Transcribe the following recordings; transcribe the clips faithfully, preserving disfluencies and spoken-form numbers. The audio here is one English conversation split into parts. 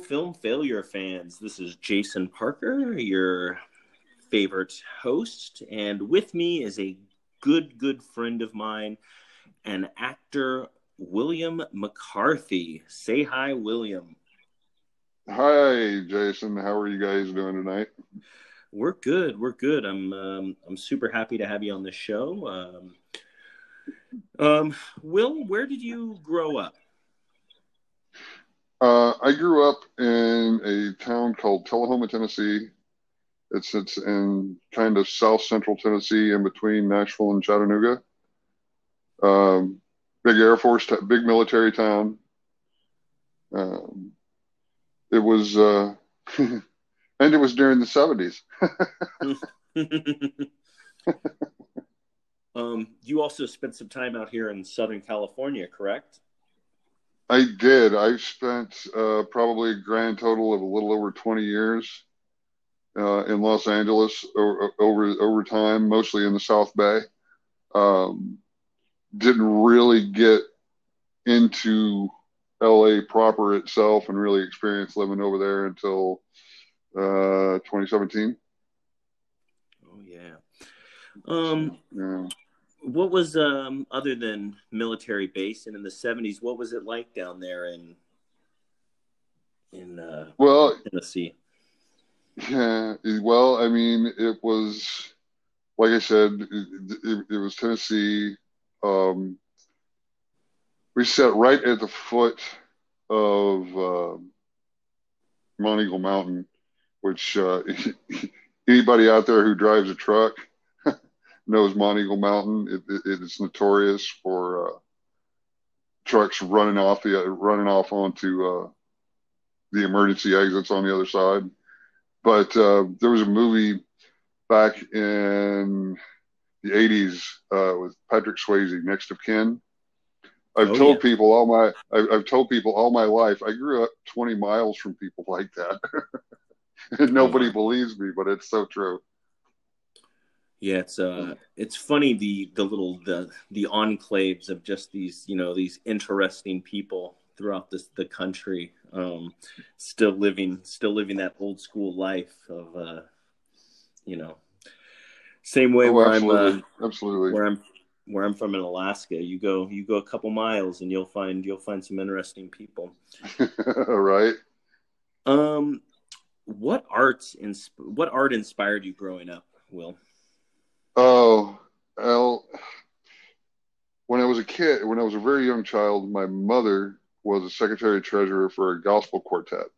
Film Failure fans. This is Jason Parker, your favorite host, and with me is a good, good friend of mine, an actor, William McCarthy. Say hi, William. Hi, Jason. How are you guys doing tonight? We're good. We're good. I'm um, I'm super happy to have you on the show. Um, um, Will, where did you grow up? Uh, I grew up in a town called Tullahoma, Tennessee. It sits in kind of south central Tennessee, in between Nashville and Chattanooga. Um, big Air Force, t- big military town. Um, it was, uh, and it was during the seventies. um, you also spent some time out here in Southern California, correct? I did. I spent uh, probably a grand total of a little over twenty years uh, in Los Angeles over, over over time, mostly in the South Bay. Um, didn't really get into L A proper itself and really experience living over there until uh, twenty seventeen. Oh yeah. Um, So, yeah. what was um other than military base and in the seventies? What was it like down there in in uh, Well, Tennessee? yeah. Well, I mean, it was like I said, it, it, it was Tennessee. Um, we sat right at the foot of uh, Mount Eagle Mountain, which uh, anybody out there who drives a truck knows Mount Eagle Mountain. It, it, it is notorious for uh, trucks running off the running off onto uh, the emergency exits on the other side. But uh, there was a movie back in the eighties uh, with Patrick Swayze, Next of Kin. I've Oh yeah. told people all my I've, I've told people all my life I grew up twenty miles from people like that. And Oh nobody wow. believes me, but it's so true. Yeah, it's uh it's funny the the little the the enclaves of just these, you know, these interesting people throughout this the country, um still living still living that old school life of uh you know, same way Oh, where I'm uh absolutely, absolutely. where I'm where I'm from in Alaska. You go you go a couple miles and you'll find you'll find some interesting people. Right. Um what arts ins- what art inspired you growing up, Will? Oh, well, when I was a kid, when I was a very young child, my mother was a secretary treasurer for a gospel quartet.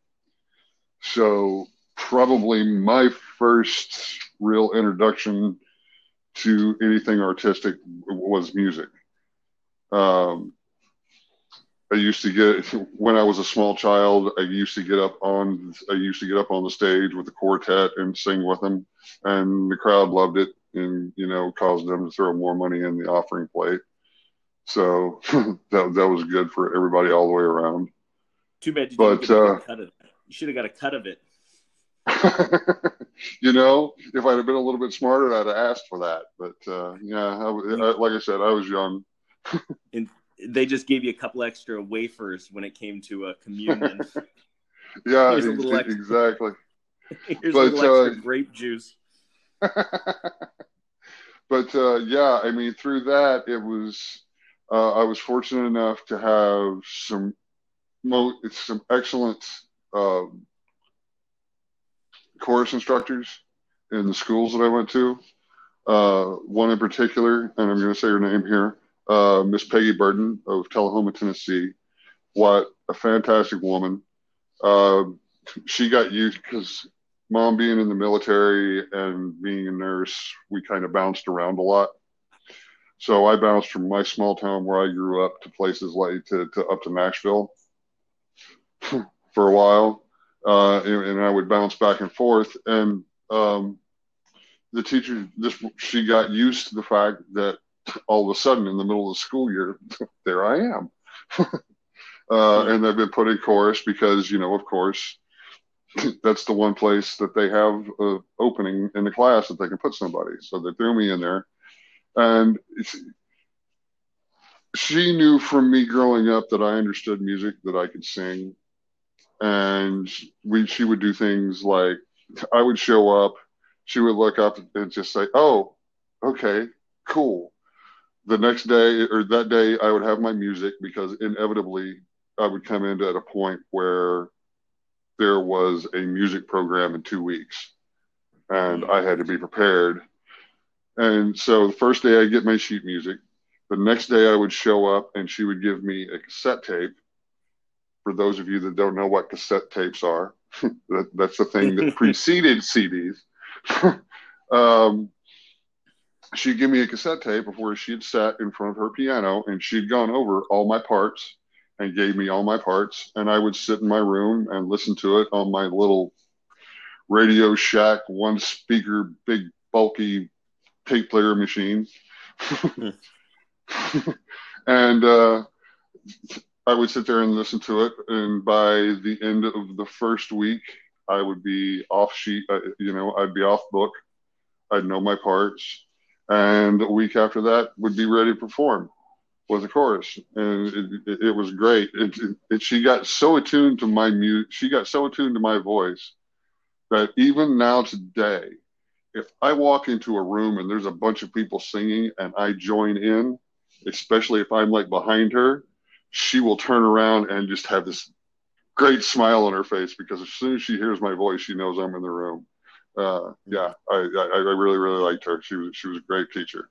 So probably my first real introduction to anything artistic was music. Um, I used to get when I was a small child. I used to get up on I used to get up on the stage with the quartet and sing with them, and the crowd loved it, and you know caused them to throw more money in the offering plate. So that that was good for everybody all the way around. Too bad you didn't But get a good uh, cut of it. You should have got a cut of it. you know, if I'd have been a little bit smarter, I'd have asked for that. But uh, yeah, I, You I, like I said, I was young. and they just gave you a couple extra wafers when it came to a communion. Yeah, Here's a ex- little extra. exactly. Here's a But little uh, extra grape juice. but uh, yeah, I mean, through that, it was uh, I was fortunate enough to have some mo some excellent um, chorus instructors in the schools that I went to. Uh, one in particular, and I'm going to say her name here, uh, Miss Peggy Burton of Tullahoma, Tennessee. What a fantastic woman. Uh, she got used because mom being in the military and being a nurse, we kind of bounced around a lot. So I bounced from my small town where I grew up to places like to, to up to Nashville for a while. Uh, and, and I would bounce back and forth. And um, the teacher, this she got used to the fact that all of a sudden in the middle of the school year, there I am. Uh, Hmm. and they've been put in chorus because, you know, of course, that's the one place that they have an opening in the class that they can put somebody. So they threw me in there. And it's, she knew from me growing up that I understood music, that I could sing. and we she would do things like I would show up, she would look up and just say, "Oh, okay, cool." The next day or that day, I would have my music because inevitably I would come in at a point where there was a music program in two weeks, and Mm. I had to be prepared. And so the first day I get my sheet music. The next day I would show up and she would give me a cassette tape. For those of you that don't know what cassette tapes are, that, that's the thing that preceded C Ds. um, she'd give me a cassette tape of where she had sat in front of her piano and she'd gone over all my parts and gave me all my parts. And I would sit in my room and listen to it on my little Radio Shack, one speaker, big, bulky tape player machine. and uh, I would sit there and listen to it. And by the end of the first week, I would be off sheet, uh, you know, I'd be off book. I'd know my parts. And a week after that, would be ready to perform with the chorus. And it, it, it was great. It, it, it, she got so attuned to my music, she got so attuned to my voice that even now today, if I walk into a room and there's a bunch of people singing and I join in, especially if I'm like behind her, she will turn around and just have this great smile on her face because as soon as she hears my voice, she knows I'm in the room. Uh, yeah, I, I, I really, really liked her. She was, she was a great teacher.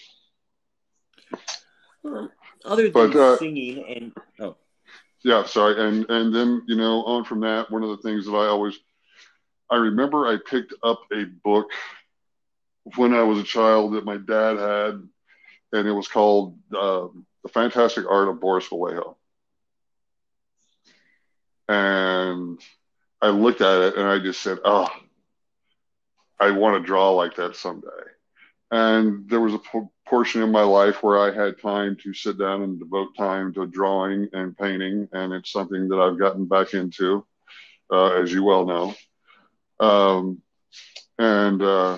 Well, other than but, uh, singing and oh, yeah, sorry, and and then you know on from that, one of the things that I always, I remember I picked up a book when I was a child that my dad had, and it was called uh, The Fantastic Art of Boris Vallejo. And I looked at it and I just said, oh, I want to draw like that someday. And there was a p- portion in my life where I had time to sit down and devote time to drawing and painting. And it's something that I've gotten back into, uh, as you well know. Um, and uh,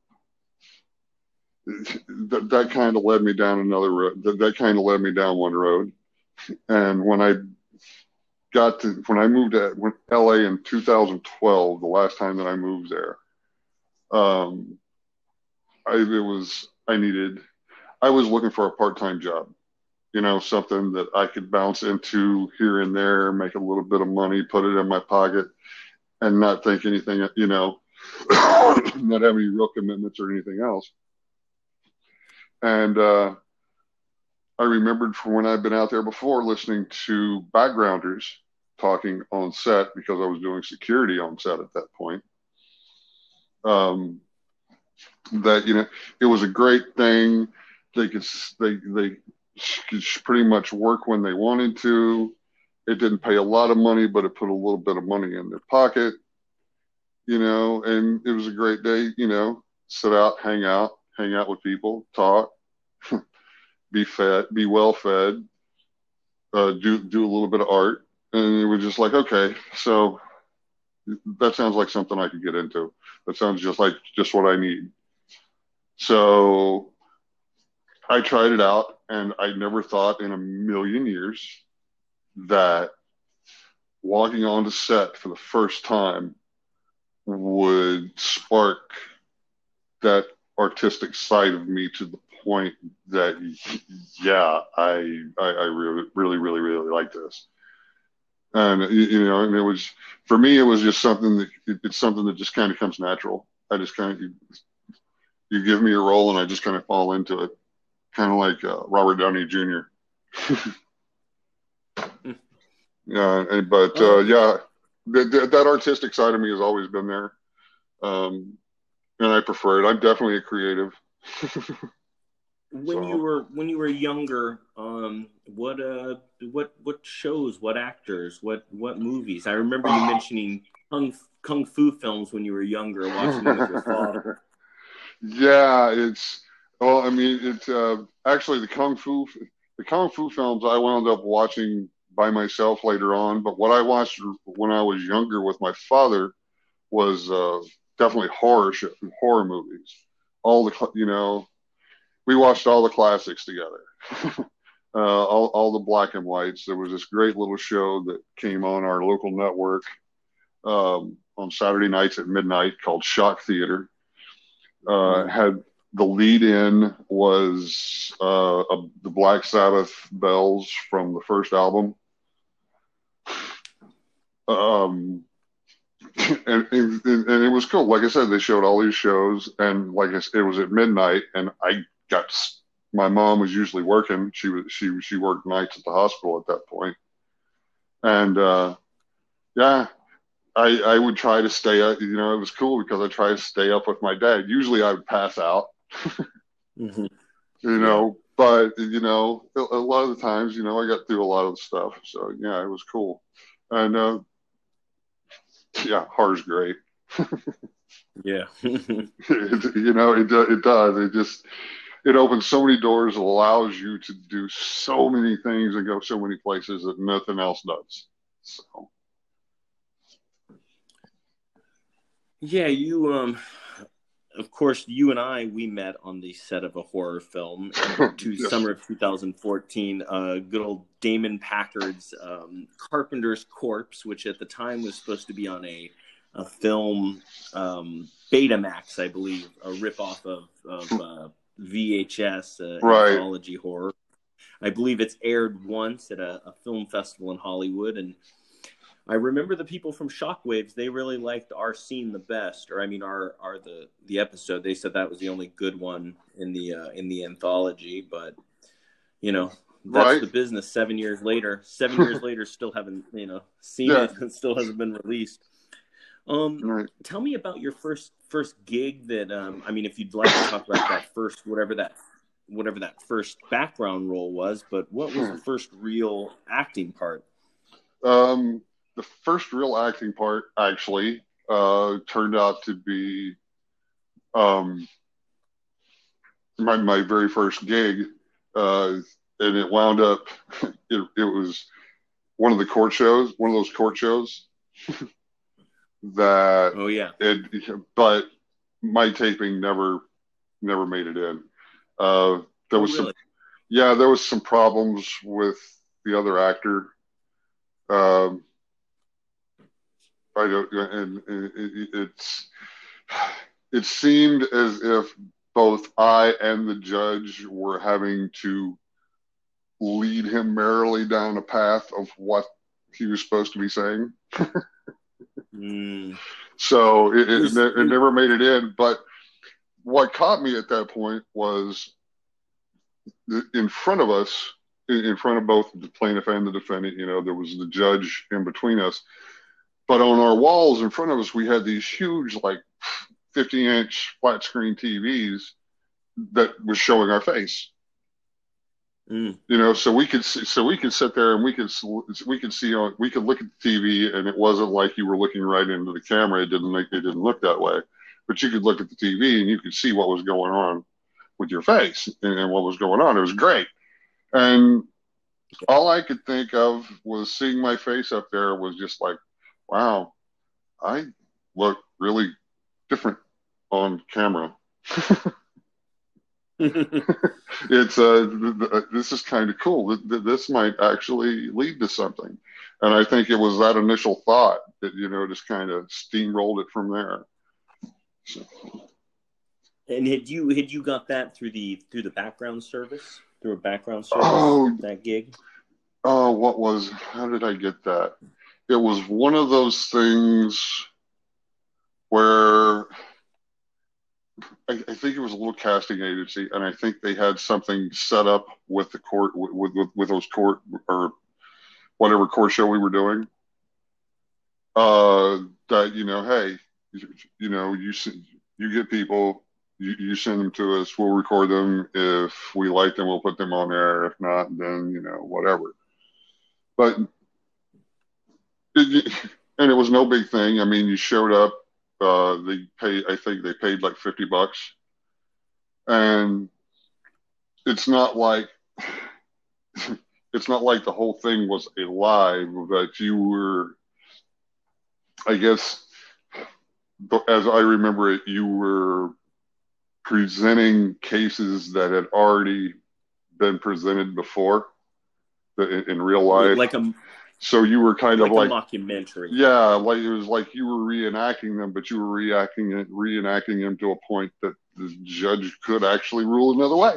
th- that kind of led me down another road. Th- that kind of led me down one road. And when I got to, when I moved to L A in two thousand twelve, the last time that I moved there, um, I, it was, I needed, I was looking for a part-time job, you know, something that I could bounce into here and there, make a little bit of money, put it in my pocket and not think anything, you know, not have any real commitments or anything else. And, uh, I remembered from when I'd been out there before listening to backgrounders talking on set because I was doing security on set at that point. Um, that, you know, it was a great thing. They could, they, they could pretty much work when they wanted to. It didn't pay a lot of money, but it put a little bit of money in their pocket, you know, and it was a great day, you know, sit out, hang out, hang out with people, talk, be fed, be well fed, uh, do, do a little bit of art. And it was just like, okay, so that sounds like something I could get into. That sounds just like just what I need. So I tried it out, and I never thought in a million years that walking onto set for the first time would spark that artistic side of me to the point that, yeah, I I, I really, really, really, really like this. And you know, and it was for me, it was just something that it's something that just kind of comes natural. I just kind of you, you give me a role, and I just kind of fall into it, kind of like uh, Robert Downey Junior Yeah, and, but uh, um, yeah, that, that artistic side of me has always been there, um, and I prefer it. I'm definitely a creative. when you So were when you were younger, um, what uh, what what shows, what actors, what what movies? I remember you mentioning kung kung fu films when you were younger, watching them with your father. yeah, it's well, I mean, it's uh, actually the kung fu the kung fu films I wound up watching by myself later on. But what I watched when I was younger with my father was uh, definitely horror sh- horror movies. All the you know, we watched all the classics together. uh, all, all the black and whites. There was this great little show that came on our local network um, on Saturday nights at midnight called Shock Theater. Uh, Mm. had the lead in was uh, a, the Black Sabbath bells from the first album. Um, and, and, and it was cool. Like I said, they showed all these shows, and like I said, it was at midnight, and I got. My mom was usually working. She was she she worked nights at the hospital at that point, and uh, yeah, I I would try to stay up. You know, it was cool because I tried to stay up with my dad. Usually, I would pass out. Mm-hmm. You Yeah. know, but you know, a, a lot of the times, you know, I got through a lot of the stuff. So yeah, it was cool, and uh, yeah, horror's great. Yeah. It, you know, it it does. It just it opens so many doors. It allows you to do so many things and go so many places that nothing else does. So Yeah, you um of course you and I we met on the set of a horror film in to yes, summer of two thousand fourteen, uh good old Damon Packard's um Carpenter's Corpse, which at the time was supposed to be on a a film, um Betamax, I believe, a ripoff of of uh V H S, uh, right. anthology horror. I believe it's aired once at a, a film festival in Hollywood, and I remember the people from Shockwaves, they really liked our scene the best, or I mean our our the the episode. They said that was the only good one in the uh, in the anthology, but you know, that's Right. the business. Seven years later, seven years later, still haven't, you know, seen Yeah. it. It still hasn't been released. Um, Right. tell me about your first first gig that um, I mean, if you'd like to talk about that first, whatever that whatever that first background role was, but what was the first real acting part? Um, the first real acting part actually uh, turned out to be um, my my very first gig, uh, and it wound up. It, it was one of the court shows, one of those court shows that Oh yeah. it. But my taping never never made it in. Uh, there Oh was some, really? yeah, there was some problems with the other actor. Um, I don't, and it, it, it's it seemed as if both I and the judge were having to lead him merrily down a path of what he was supposed to be saying. Mm. So it, it, Was it never made it in. But what caught me at that point was in front of us, in front of both the plaintiff and the defendant, you know, there was the judge in between us. But on our walls in front of us, we had these huge, like fifty inch flat screen T Vs that was showing our face. mm. You know, so we could see, so we could sit there and we could we could see on we could look at the T V, and it wasn't like you were looking right into the camera. It didn't make it didn't look that way, but you could look at the T V and you could see what was going on with your face and, and what was going on. It was great, and all I could think of was seeing my face up there was just like, wow, I look really different on camera. It's uh, th- th- this is kind of cool. Th- this might actually lead to something, and I think it was that initial thought that you know just kind of steamrolled it from there. So, And had you had you got that through the through the background service through a background service oh, that gig? oh, what was? How did I get that? It was one of those things where I, I think it was a little casting agency, and I think they had something set up with the court with with, with those court or whatever court show we were doing. Uh, that you know, hey, you, you know, you you get people, you, you send them to us, we'll record them. If we like them, we'll put them on there. If not, then you know, whatever. But it, and it was no big thing. I mean, you showed up. Uh, they pay. I think they paid like fifty bucks, and it's not like it's not like the whole thing was a live. That you were, I guess, as I remember it, you were presenting cases that had already been presented before. in, in real Yeah, life. like a So you were kind of like a like, mockumentary. yeah, like it was like you were reenacting them, but you were reacting it, reenacting them to a point that the judge could actually rule another way.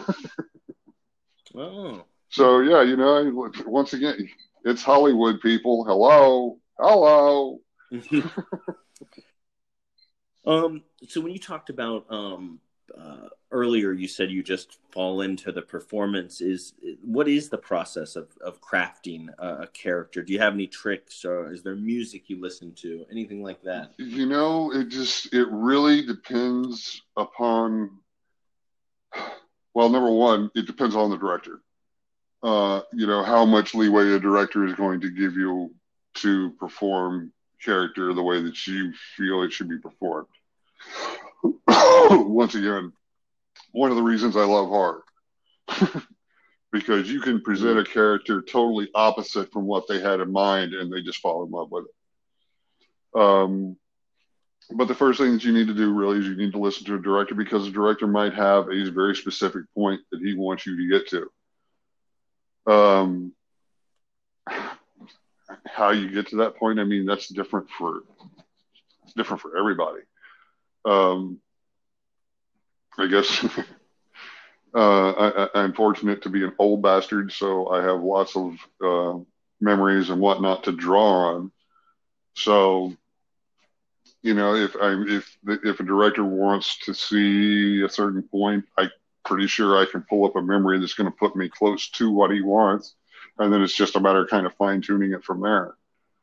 Oh. So yeah, you know, once again, it's Hollywood, people. Hello, hello. um. So when you talked about um uh, earlier, you said you just fall into the performance. Is what is the process of of crafting a, a character? Do you have any tricks, or is there music you listen to, anything like that? You know, it just it really depends upon. Well, number one, it depends on the director. Uh, you know, how much leeway a director is going to give you to perform character the way that you feel it should be performed. Once again, one of the reasons I love horror, because you can present Mm. a character totally opposite from what they had in mind and they just fall in love with it. Um, but the first thing that you need to do really is you need to listen to a director, because the director might have a very specific point that he wants you to get to. Um, how you get to that point, I mean, that's different for it's different for everybody. Um, I guess uh, I, I'm fortunate to be an old bastard, so I have lots of uh, memories and whatnot to draw on. So, you know, if I'm if if a director wants to see a certain point, I'm pretty sure I can pull up a memory that's going to put me close to what he wants, and then it's just a matter of kind of fine tuning it from there.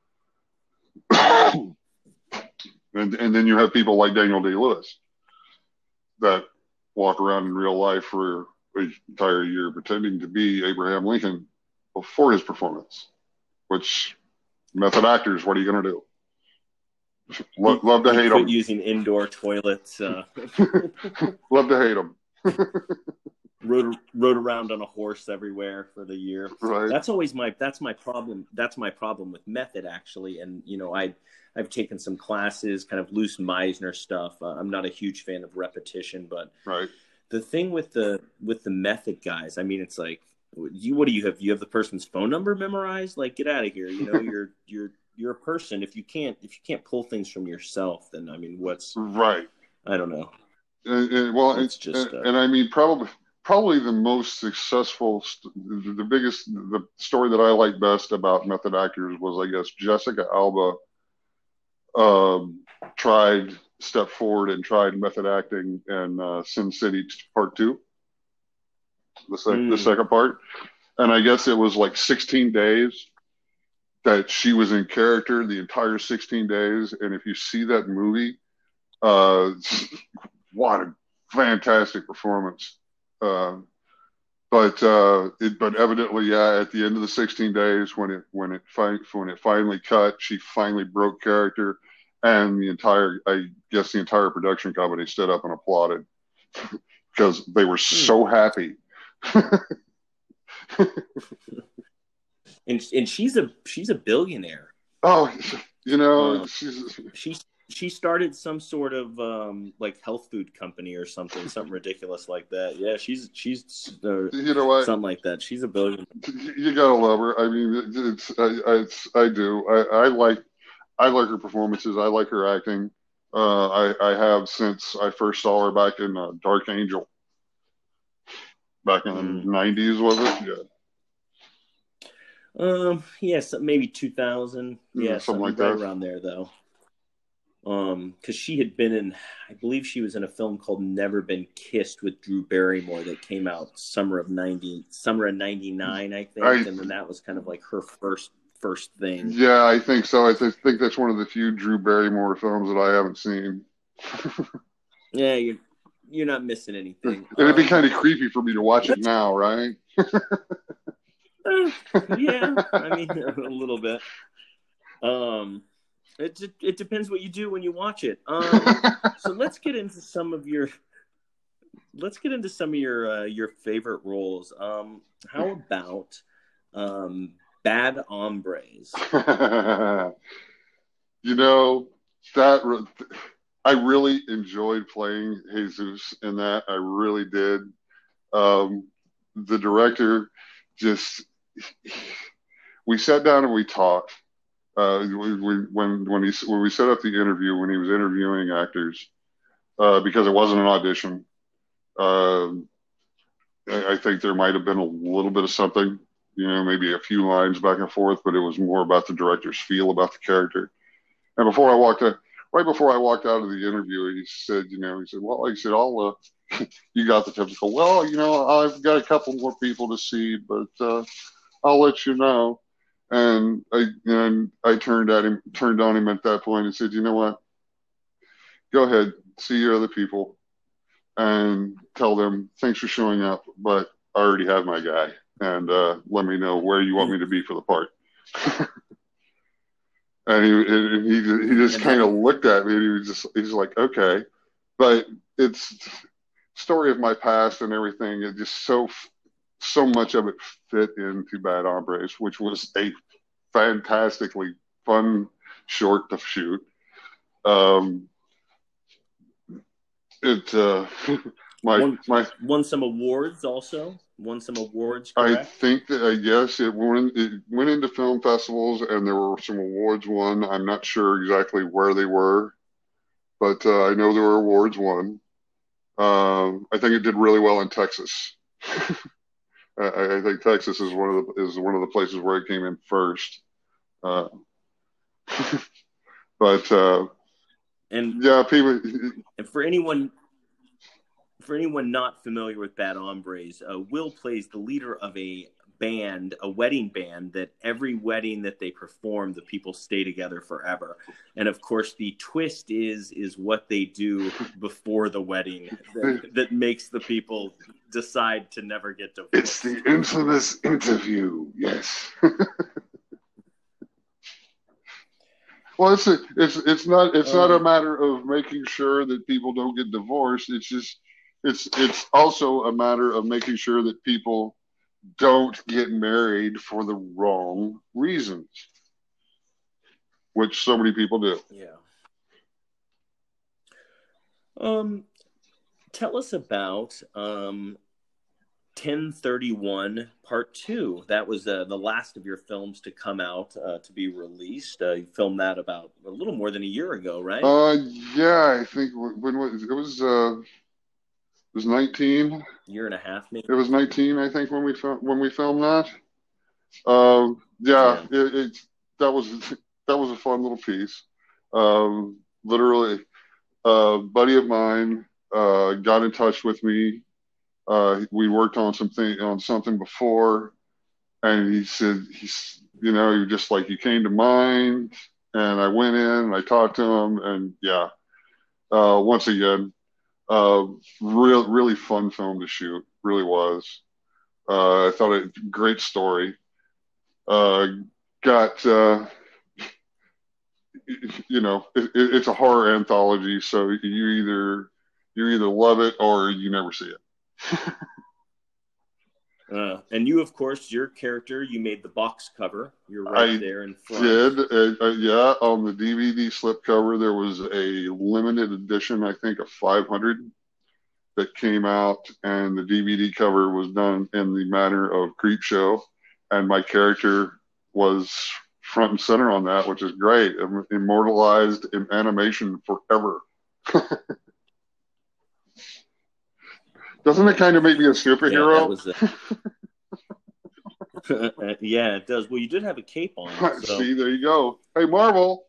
and and then you have people like Daniel Day-Lewis that walk around in real life for an entire year pretending to be Abraham Lincoln before his performance, which method actors, what are you going to do? Love, He, love to he hate quit them. using indoor toilets. Uh, Love to hate them. rode rode around on a horse everywhere for the year. Right. That's always my that's my problem. That's my problem with method, actually. And you know, I I've taken some classes, kind of loose Meisner stuff. Uh, I'm not a huge fan of repetition, but Right. the thing with the with the method guys, I mean, it's like, you what do you have? You have the person's phone number memorized? Like, get out of here. You know, you're you're you're a person. If you can't if you can't pull things from yourself, then I mean, what's Right. I don't know. And, and, well, and, It's just uh, and I mean, probably probably the most successful, the, the biggest, the story that I like best about method actors was, I guess, Jessica Alba um, tried, stepped forward and tried method acting in uh, Sin City Part Two, the, sec- the mm, second part, and I guess it was like sixteen days that she was in character the entire sixteen days. And if you see that movie, uh, what a fantastic performance. Uh, but uh, it, but evidently, yeah, at the end of the sixteen days, when it when it fi- when it finally cut, she finally broke character, and the entire, I guess, the entire production company stood up and applauded because they were mm. so happy. and and she's a she's a billionaire. Oh, you know, Um, she's, she she started some sort of um, like health food company or something, something ridiculous like that. Yeah, she's she's uh, you know what? something like that. She's a billionaire. You gotta love her. I mean, it's I I, it's, I do. I, I like I like her performances. I like her acting. Uh, I I have since I first saw her back in uh, Dark Angel back in Mm. the nineties, was it? Yeah. Um, yes, maybe two thousand. Yeah, Yeah, something something like right that. around there though. Um, because she had been in, I believe she was in a film called Never Been Kissed with Drew Barrymore that came out summer of ninety, summer of ninety-nine, I think, I and then that was kind of like her first first thing. yeah, I think so. I th- think that's one of the few Drew Barrymore films that I haven't seen. Yeah, you're you're not missing And anything. it'd be Um, kind of creepy for me to watch it let's, now, right? uh, yeah, I mean a little bit. Um, it it depends what you do when you watch it. Um, so let's get into some of your let's get into some of your uh, your favorite roles. Um, how about um, Bad Hombres? You know, that I really enjoyed playing Jesus in that. I really did. Um, the director just we sat down and we talked. Uh, we, we, when when he when we set up the interview, when he was interviewing actors, uh, because it wasn't an audition. Uh, I, I think there might have been a little bit of something, you know, maybe a few lines back and forth, but it was more about the director's feel about the character. And before I walked out, right before I walked out of the interview, he said, you know, he said, well, he said, I'll, uh, you got the typical, well, you know, I've got a couple more people to see, but uh, I'll let you know. And I and I turned at him, turned on him at that point and said, you know what? Go ahead, see your other people and tell them thanks for showing up, but I already have my guy, and uh, let me know where you want me to be for the part. And he and he he just kind of looked at me and he was just he's like, okay, but it's story of my past and everything. It just so so much of it fit into Bad Hombres, which was a fantastically fun short to shoot. Um, it uh, my won, my won some awards also. Won some awards. Correct? I think that uh, yes, it went it went into film festivals and there were some awards won. I'm not sure exactly where they were, but uh, I know there were awards won. Um, I think it did really well in Texas. I, I think Texas is one of the is one of the places where it came in first. Uh, but uh, and yeah, people. And for anyone, for anyone not familiar with Bad Hombres, uh, Will plays the leader of a band, a wedding band, that every wedding that they perform, the people stay together forever. And of course, the twist is is what they do before the wedding that, that makes the people decide to never get divorced. It's the infamous interview, yes. Well, it's a, it's it's not it's um, not a matter of making sure that people don't get divorced. It's just it's it's also a matter of making sure that people don't get married for the wrong reasons, which so many people do. Yeah. Um, tell us about um, ten thirty-one Part Two. That was uh, the last of your films to come out uh, to be released. Uh, you filmed that about a little more than a year ago, right? Uh, yeah, I think when it was uh, it was nineteen. Year and a half, maybe. It was nineteen, I think, when we when we filmed that. Um, yeah, yeah. It, it that was that was a fun little piece. Um, literally, a buddy of mine uh, got in touch with me. Uh, we worked on something on something before, and he said he's you know he was just like, you came to mind, and I went in and I talked to him, and yeah, uh, once again, uh, real really fun film to shoot, really was. Uh, I thought it great story. Uh, got uh, you know it, it's a horror anthology, so you either you either love it or you never see it. Uh, and you, of course, your character, you made the box cover. You're right I there in front. Did uh, uh, yeah, on the D V D slipcover there was a limited edition, I think, of five hundred that came out, and the D V D cover was done in the manner of Creepshow, and my character was front and center on that, which is great. I'm immortalized in animation forever. Doesn't it kind of make me a superhero? Yeah, that was a... yeah, it does. Well, you did have a cape on. So. See, there you go. Hey, Marvel.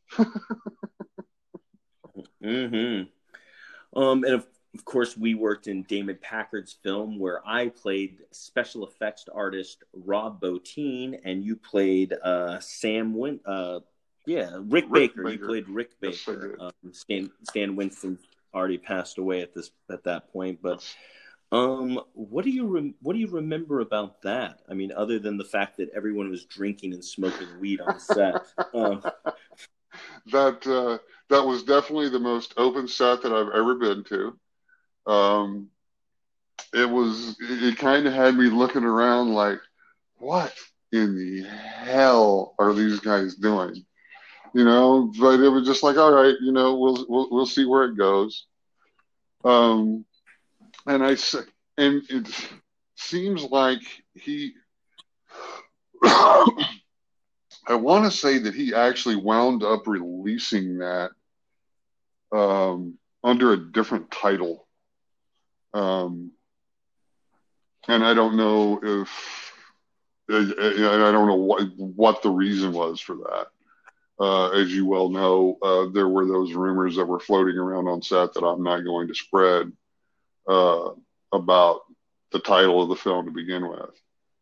mm-hmm. Um, and of, of course, we worked in Damon Packard's film where I played special effects artist Rob Bottin, and you played uh, Sam Win. Uh, yeah, Rick, Rick Baker. Baker. You played Rick Baker. Yes, um, Stan Stan Winston already passed away at this at that point, but. Um, what do you re- what do you remember about that? I mean, other than the fact that everyone was drinking and smoking weed on set. um, that uh, that was definitely the most open set that I've ever been to. Um, it was it, it kind of had me looking around like, what in the hell are these guys doing? You know, but it was just like, all right, you know, we'll we'll we'll see where it goes. Um. And I and it seems like he I want to say that he actually wound up releasing that um, under a different title. Um, and I don't know if, I don't know what, what the reason was for that. Uh, as you well know, uh, there were those rumors that were floating around on set that I'm not going to spread uh, about the title of the film to begin with.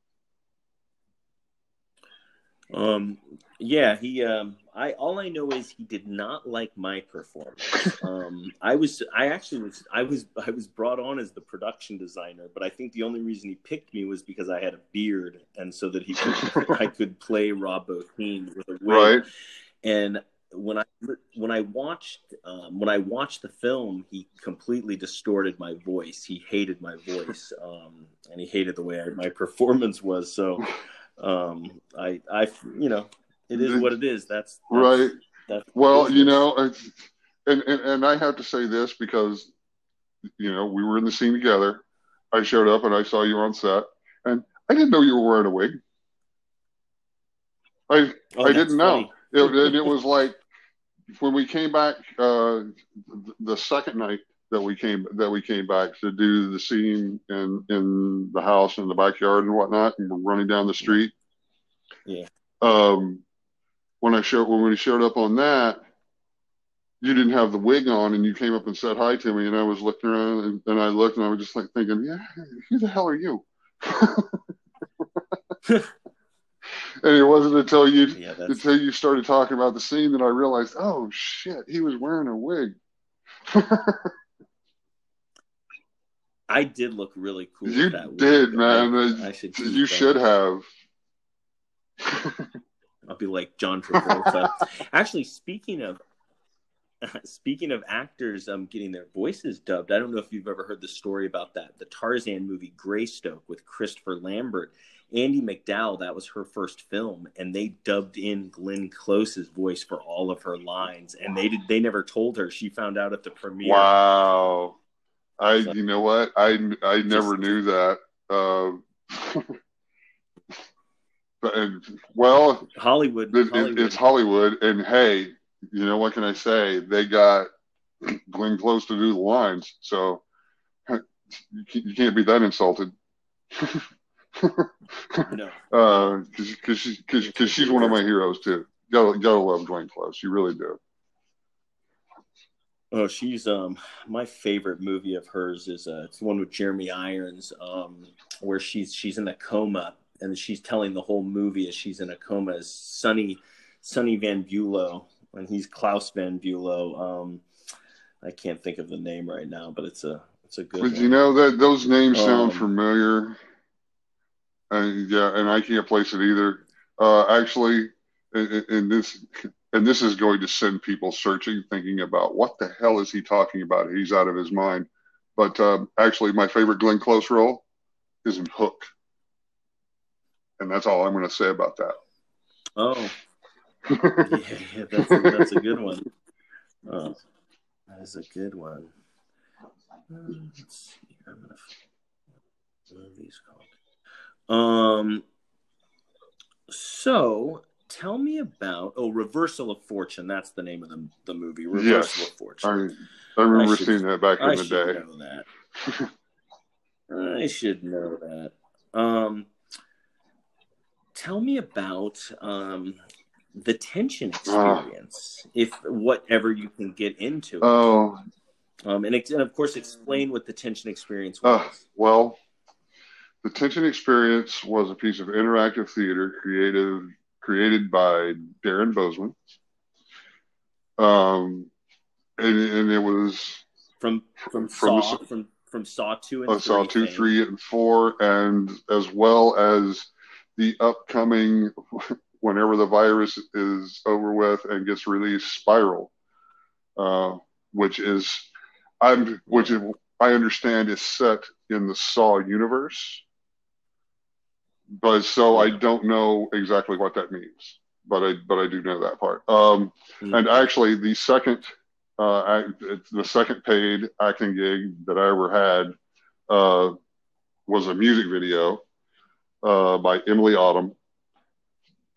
Um, yeah, he, um, I, all I know is he did not like my performance. Um, I was, I actually was, I was, I was brought on as the production designer, but I think the only reason he picked me was because I had a beard, and so that he could, I could play Rob Bottin with a wig. Right. And when I, when I watched, um, when I watched the film, he completely distorted my voice. He hated my voice, um, and he hated the way I, my performance was. So, um, I, I, you know, it is what it is. That's, that's right. That's well, you know, and, and and I have to say this because, you know, we were in the scene together. I showed up and I saw you on set, and I didn't know you were wearing a wig. I oh, I didn't know. It, it, it was like when we came back uh, the second night that we came that we came back to do the scene in in the house in the backyard and whatnot, and we're running down the street. Yeah. Um, when I showed when we showed up on that, you didn't have the wig on, and you came up and said hi to me, and I was looking around, and, and I looked, and I was just like thinking, yeah, who the hell are you? And it wasn't until you yeah, until you started talking about the scene that I realized, oh shit, he was wearing a wig. I did look really cool. You with that did, wig. man. I, I should. You should have. I'll be like John Travolta. Actually, speaking of speaking of actors um, getting their voices dubbed, I don't know if you've ever heard the story about that. The Tarzan movie Greystoke with Christopher Lambert. Andie MacDowell, that was her first film, and they dubbed in Glenn Close's voice for all of her lines, and they did. They never told her. She found out at the premiere. Wow. I, so, you know what? I, I never just, knew that. Uh, but, and, well, Hollywood, it, Hollywood. It's Hollywood. And hey, you know, what can I say? They got Glenn Close to do the lines. So you can't be that insulted. No. Uh, cause, cause, she, cause, cause she's one of my heroes too. Gotta, gotta love Glenn Close. You really do. Oh, she's um my favorite movie of hers is uh it's the one with Jeremy Irons, um where she's she's in a coma and she's telling the whole movie as she's in a coma as Sonny Sonny Van Bulow, and he's Klaus Van Bulow. Um, I can't think of the name right now, but it's a it's a good. But one. You know that those names sound um, familiar, and yeah, and I can't place it either. Uh, actually, in, in this. And this is going to send people searching, thinking about what the hell is he talking about? He's out of his mind. But um, actually, my favorite Glenn Close role is in Hook. And that's all I'm going to say about that. Oh. yeah, yeah that's, a, that's a good one. Oh, that is a good one. Uh, let's see. I'm going to... What are these called? Um, so... Tell me about oh, Reversal of Fortune. That's the name of the the movie. Reversal yes. of Fortune. I, I remember I should, seeing that back in I the should day. Know that. I should know that. Um, tell me about um, the tension experience, uh, if whatever you can get into it. Oh, um, and, and of course, explain what the tension experience was. Uh, well, the tension experience was a piece of interactive theater creative. created by Darren Bozeman. Um, and, and it was from from, from Saw the, from from Saw two and uh, three. Saw two, fame. three, and four, and as well as the upcoming, whenever the virus is over with and gets released, Spiral, uh, which is I'm which is, I understand is set in the Saw universe. But so yeah. I don't know exactly what that means, but I but I do know that part. Um, mm-hmm. And actually, the second uh, act, the second paid acting gig that I ever had uh, was a music video uh, by Emily Autumn,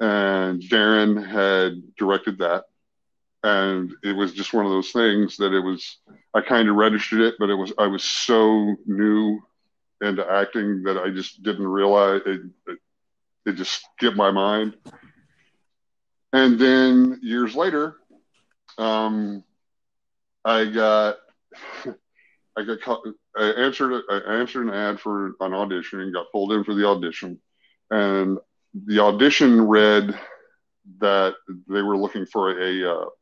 and Darren had directed that. And it was just one of those things that it was, I kind of registered it, but it was, I was so new into acting that I just didn't realize it, it, it just skipped my mind. And then years later, um, I got, I got, caught, I answered, I answered an ad for an audition and got pulled in for the audition. And the audition read that they were looking for a, uh,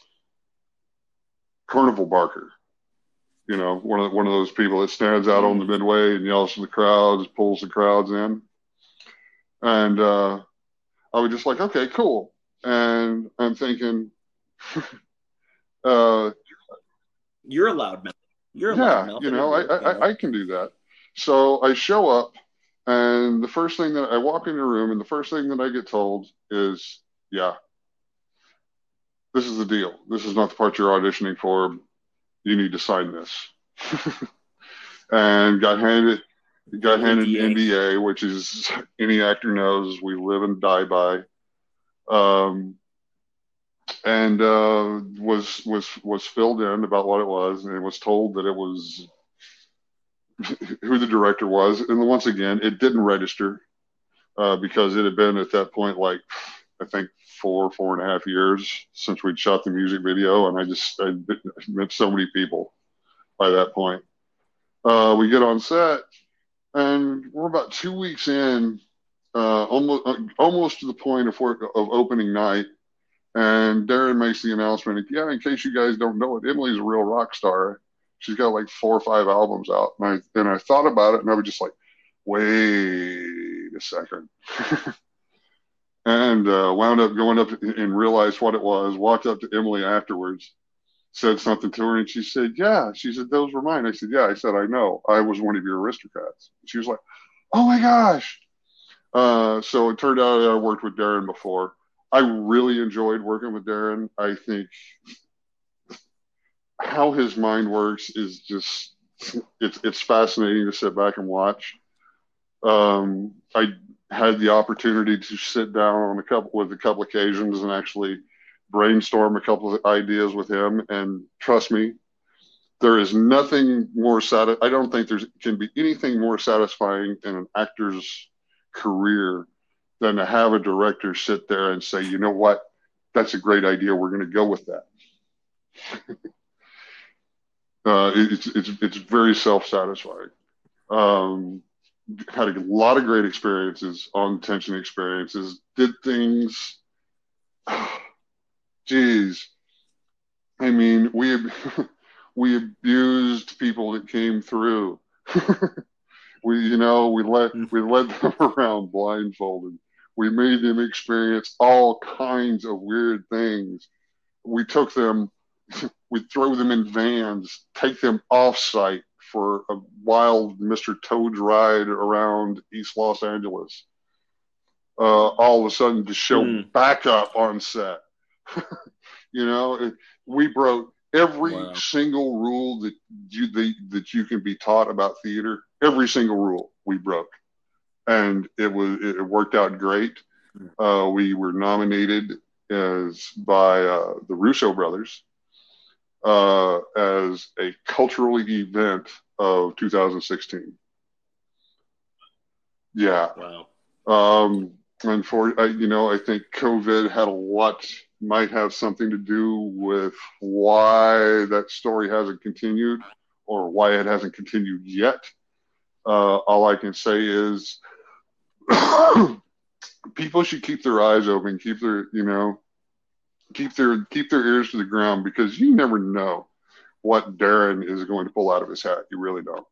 carnival barker, you know, one of one of those people that stands out on the midway and yells to the crowds, pulls the crowds in. And uh, I was just like, okay, cool. And I'm thinking, uh, you're a loud mouth. You're a yeah, loud mouth. You know, I, I, you know, I can do that. So I show up, and the first thing that I walk in the room, and the first thing that I get told is, yeah, this is the deal. This is not the part you're auditioning for. You need to sign this. And got handed got handed an N D A, which is, any actor knows, we live and die by. Um, and uh, was was was filled in about what it was, and was told that it was who the director was. And once again, it didn't register uh, because it had been at that point, like, I think four, four and a half years since we'd shot the music video. And I just, I met so many people by that point. Uh, we get on set, and we're about two weeks in, uh, almost, uh, almost to the point of, work, of opening night. And Darren makes the announcement, yeah, in case you guys don't know it, Emily's a real rock star. She's got like four or five albums out. And I, and I thought about it, and I was just like, wait a second. And uh, wound up going up and realized what it was, walked up to Emily afterwards, said something to her, and she said, yeah. She said, those were mine. I said, yeah. I said, I know. I was one of your aristocrats. She was like, oh my gosh. Uh, so it turned out I worked with Darren before. I really enjoyed working with Darren. I think how his mind works is just, it's, it's fascinating to sit back and watch. Um, I had the opportunity to sit down on a couple with a couple occasions and actually brainstorm a couple of ideas with him. And trust me, there is nothing more sati- I don't think there can be anything more satisfying in an actor's career than to have a director sit there and say, you know what, that's a great idea. We're going to go with that. uh, it's, it's, it's very self-satisfying. Um, had a lot of great experiences on tension experiences, did things. Geez. I mean, we, we abused people that came through. we, you know, we let, we led them around blindfolded. We made them experience all kinds of weird things. We took them, we throw them in vans, take them off site for a wild Mister Toad's ride around East Los Angeles. Uh, all of a sudden to show mm. back up on set. You know, it, we broke every wow. single rule that you the, that you can be taught about theater. Every single rule we broke. And it was it worked out great. Uh, we were nominated as by uh, the Russo brothers uh, as a cultural event of two thousand sixteen. Yeah. Wow. Um, and for I, you know, I think COVID had a lot, might have something to do with why that story hasn't continued, or why it hasn't continued yet. Uh, all I can say is. People should keep their eyes open, keep their, you know, keep their keep their ears to the ground, because you never know what Darren is going to pull out of his hat. You really don't.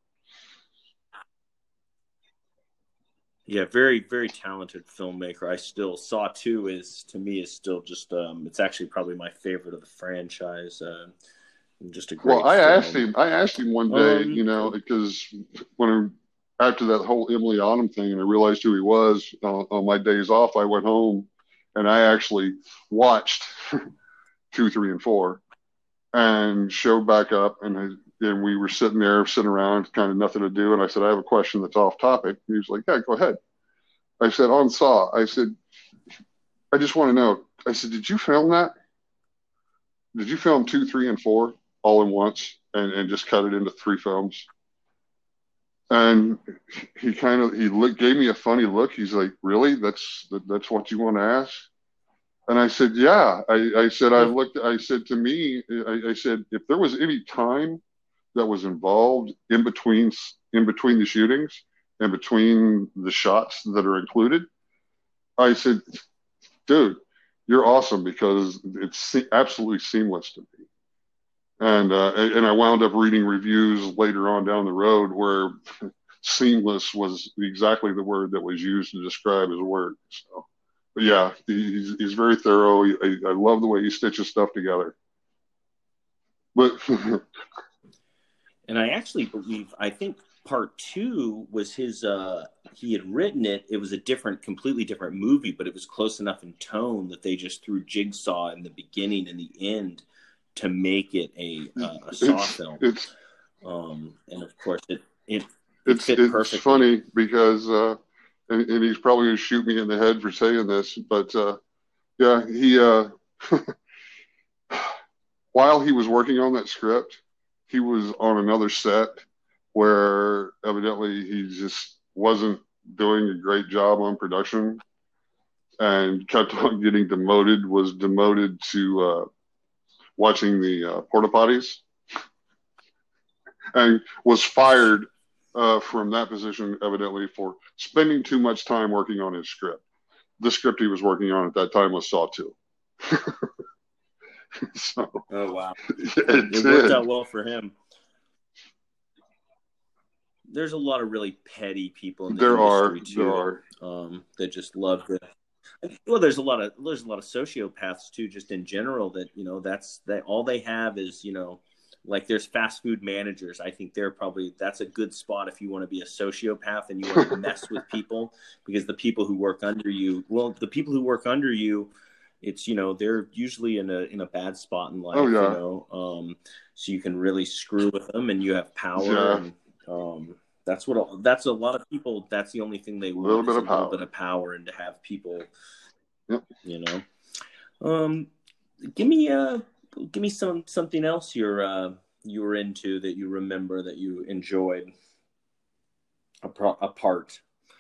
Yeah, very, very talented filmmaker. I still Saw two is to me is still just um, it's actually probably my favorite of the franchise. Uh, just a great. Well, I film. asked him. I asked him one day, um, you know, because when I. After that whole Emily Autumn thing, and I realized who he was uh, on my days off, I went home and I actually watched two, three, and four, and showed back up. And I, and we were sitting there, sitting around, kind of nothing to do. And I said, I have a question that's off topic. And he was like, yeah, go ahead. I said, on Saw. I said, I just want to know. I said, did you film that? Did you film two, three, and four all in once and, and just cut it into three films? And he kind of he look, gave me a funny look. He's like, really? That's that's what you want to ask? And I said, yeah. I, I said, I looked. I said to me, I, I said, if there was any time that was involved in between in between the shootings and between the shots that are included, I said, dude, you're awesome because it's absolutely seamless to me. And uh, and I wound up reading reviews later on down the road where seamless was exactly the word that was used to describe his work. So, but yeah, he's he's very thorough. I, I love the way he stitches stuff together. But And I actually believe, I think part two was his, uh, he had written it. It was a different, completely different movie, but it was close enough in tone that they just threw Jigsaw in the beginning and the end to make it a, uh, a Saw it's, film. It's, um, and of course it, it, it it's, fit it's perfectly. funny because, uh, and, and he's probably going to shoot me in the head for saying this, but, uh, yeah, he, uh, while he was working on that script, he was on another set where evidently he just wasn't doing a great job on production and kept on getting demoted, was demoted to uh, watching the uh, porta potties, and was fired uh, from that position evidently for spending too much time working on his script. The script he was working on at that time was Saw two. So, oh, wow. It, it worked out well for him. There's a lot of really petty people in the there industry are, too, there are. Um, that just love to. Well, there's a lot of there's a lot of sociopaths too, just in general. That you know, that's that all they have is you know, like there's fast food managers. I think they're probably that's a good spot if you want to be a sociopath and you want to mess with people, because the people who work under you, well, the people who work under you, it's you know they're usually in a in a bad spot in life. Oh, yeah. You know, um, so you can really screw with them, and you have power. Yeah. And, um, That's what that's a lot of people. That's the only thing they want. A little bit is of a power. little bit of power, and to have people, yep. you know. Um, give me uh, give me some something else you're uh, you were into that you remember that you enjoyed. A, pro- a part.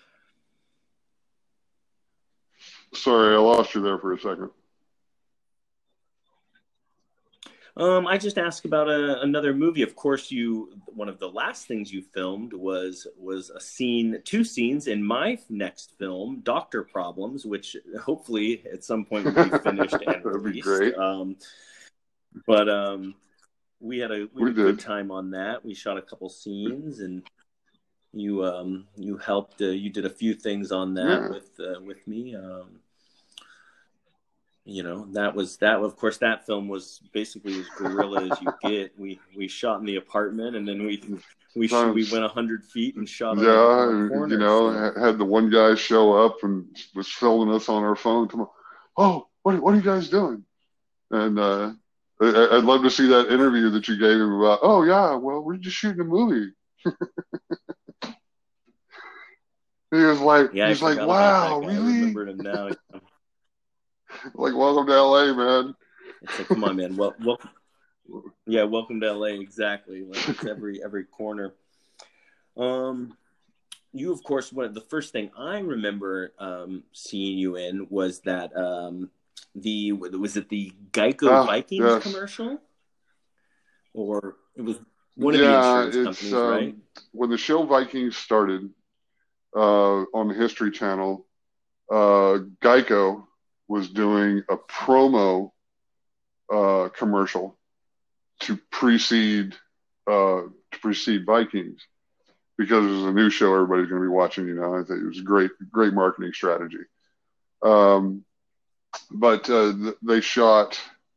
Sorry, I lost you there for a second. Um, I just asked about a, another movie. Of course, you one of the last things you filmed was was a scene, two scenes in my next film, Doctor Problems, which hopefully at some point will be finished and That'd released. be great. Um, but um, we had a we, we had a did. good time on that. We shot a couple scenes, and you um, you helped. Uh, you did a few things on that Yeah. with uh, with me. Um, You know, that was that. Of course, that film was basically as guerrilla as you get. We we shot in the apartment, and then we we Sounds, we went a hundred feet and shot. Yeah, on a corner, you know, so. had the one guy show up and was filming us on our phone. Come on, oh, what what are you guys doing? And uh, I, I'd love to see that interview that you gave him about. Oh yeah, well we're just shooting a movie. He was like, Yeah, he's I like, forgot wow, about that guy. really? I remembered him now. Like, welcome to L A, man. It's like, come on, man. Well, welcome. Yeah, welcome to L A. Exactly. Like it's every every corner. Um, you of course. One of the first thing I remember um, seeing you in was that um, the was it the Geico Ah, Vikings yes. commercial, or it was one of Yeah, the insurance it's companies, um, right? when the show Vikings started uh, on the History Channel, uh, Geico was doing a promo uh, commercial to precede uh, to precede Vikings, because it was a new show everybody's going to be watching. You know, I think it was a great, great marketing strategy. Um, but uh, th- they shot.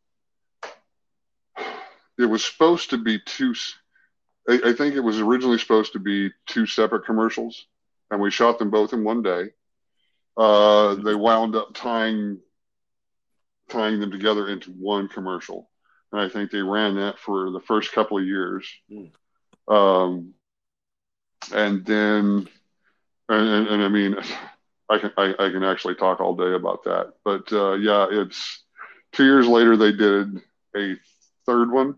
It was supposed to be two. I, I think it was originally supposed to be two separate commercials, and we shot them both in one day. Uh, they wound up tying tying them together into one commercial, and I think they ran that for the first couple of years. Mm. Um, and then, and, and, and I mean, I can I, I can actually talk all day about that. But uh, yeah, it's two years later they did a third one,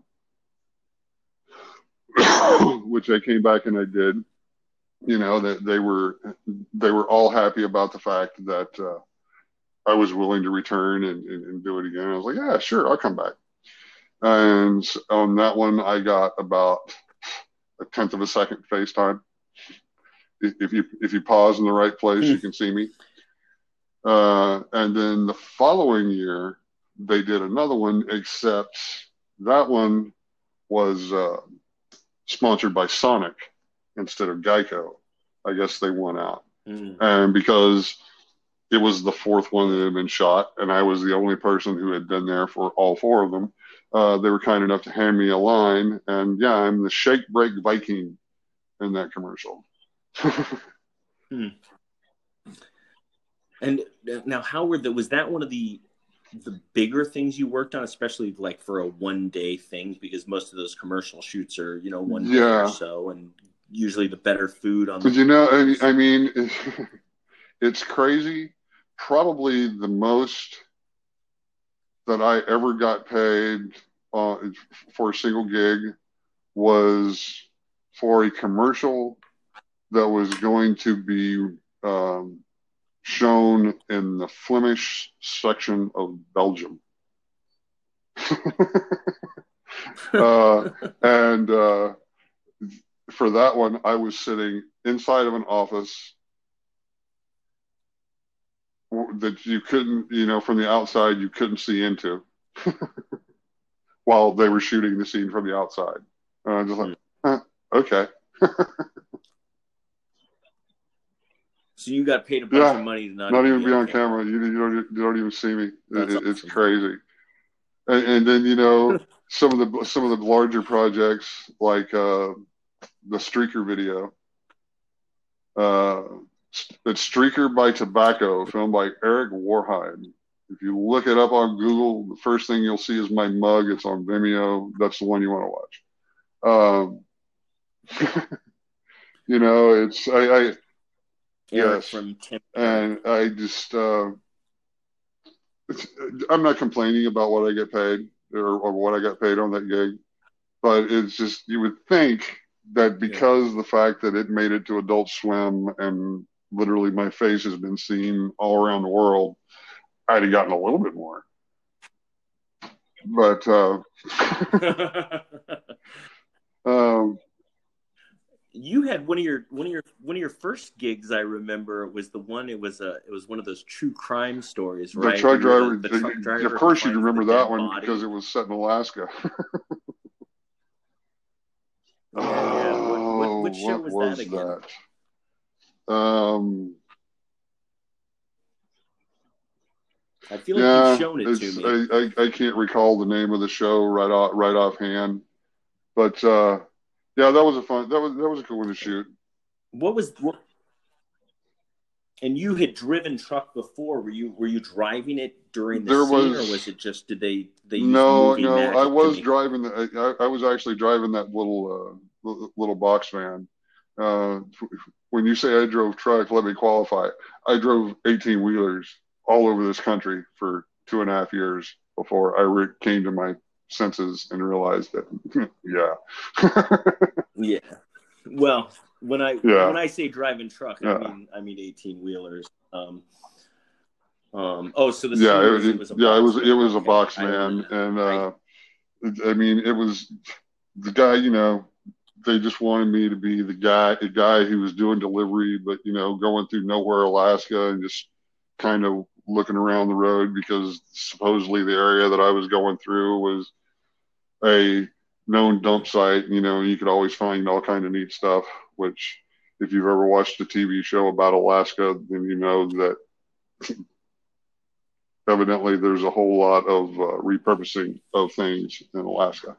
which I came back and I did. You know that they were they were all happy about the fact that uh, I was willing to return and, and, and do it again. I was like, yeah, sure, I'll come back. And on that one, I got about a tenth of a second FaceTime. If you if you pause in the right place, you can see me. Uh, and then the following year, they did another one, except that one was uh, sponsored by Sonic instead of Geico. I guess they won out. Mm. And because it was the fourth one that had been shot, and I was the only person who had been there for all four of them, uh, they were kind enough to hand me a line. And yeah, I'm the Shake Break Viking in that commercial. hmm. And now, how were the, was that one of the the bigger things you worked on, especially like for a one day thing? Because most of those commercial shoots are, you know, one yeah. day or so, and usually the better food on the. You know, I, I mean, it's crazy. Probably the most that I ever got paid uh, for a single gig was for a commercial that was going to be um, shown in the Flemish section of Belgium. uh, and uh, for that one, I was sitting inside of an office that you couldn't, you know, from the outside, you couldn't see into while they were shooting the scene from the outside. And I was just like, huh, okay. So you got paid a bunch yeah, of money to not, not even be, be on camera. camera. You, you, don't, you don't even see me. It, awesome. It's crazy. And, and then, you know, some of the some of the larger projects like uh, the Streaker video. Uh, it's Streaker by Tobacco, filmed by Eric Warheim. If you look it up on Google, the first thing you'll see is my mug. It's on Vimeo. That's the one you want to watch. Um, you know, it's I, I Eric yes, from Tim and I just uh, it's, I'm not complaining about what I get paid or, or what I got paid on that gig, but it's just you would think that because yeah. the fact that it made it to Adult Swim and literally my face has been seen all around the world, I'd have gotten a little bit more. But uh, um, you had one of your one of your one of your first gigs. I remember was the one. It was a it was one of those true crime stories, right? The truck driver. The, the truck driver of course, you remember that one body. Because it was set in Alaska. Yeah, yeah. What, what, what show what was, was that again? That? Um, I feel like yeah, you've shown it to me. I, I, I can't recall the name of the show right off right offhand, but uh, yeah, that was a fun. That was that was a cool one to shoot. What was? What, and you had driven truck before. Were you were you driving it during the there scene, was, or was it just did they they no use movie no? I was to driving. The, I, I was actually driving that little uh, little box van. Uh, when you say I drove truck, let me qualify. I drove eighteen wheelers all over this country for two and a half years before I re- came to my senses and realized that, yeah. Yeah. Well, when I yeah. when I say driving truck, yeah. I mean I mean eighteen wheelers. Um, um, oh, so the yeah, it, was, it was a yeah, box it was van. it was okay. a box van, and uh, I, I mean it was the guy. You know, they just wanted me to be the guy, the guy who was doing delivery, but you know, going through nowhere, Alaska, and just kind of looking around the road because supposedly the area that I was going through was a known dump site. You know, you could always find all kind of neat stuff, which if you've ever watched a T V show about Alaska, then you know that evidently there's a whole lot of uh, repurposing of things in Alaska.